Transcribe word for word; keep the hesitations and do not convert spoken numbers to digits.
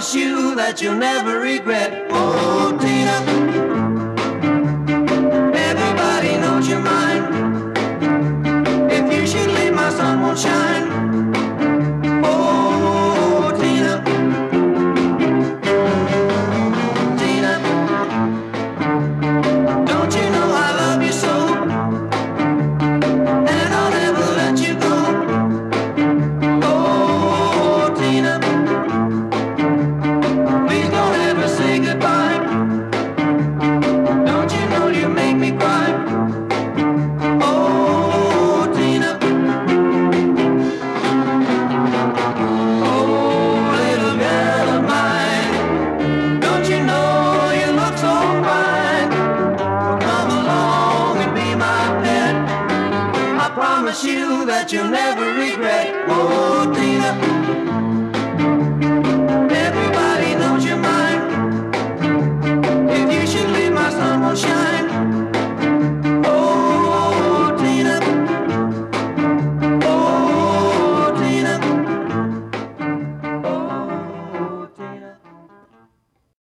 promise you that you'll never regret. Oh, Tina, everybody knows you're mine. If you should leave, my sun won't shine. Oh, Tina, Tina, don't you know I love you so? And I'll never let you go. Oh, Tina, please don't ever say goodbye. Don't you know you make me cry? Oh, Tina, oh, little girl of mine, don't you know you look so fine? Come along and be my pet. I promise you that you'll never regret. Oh, Tina.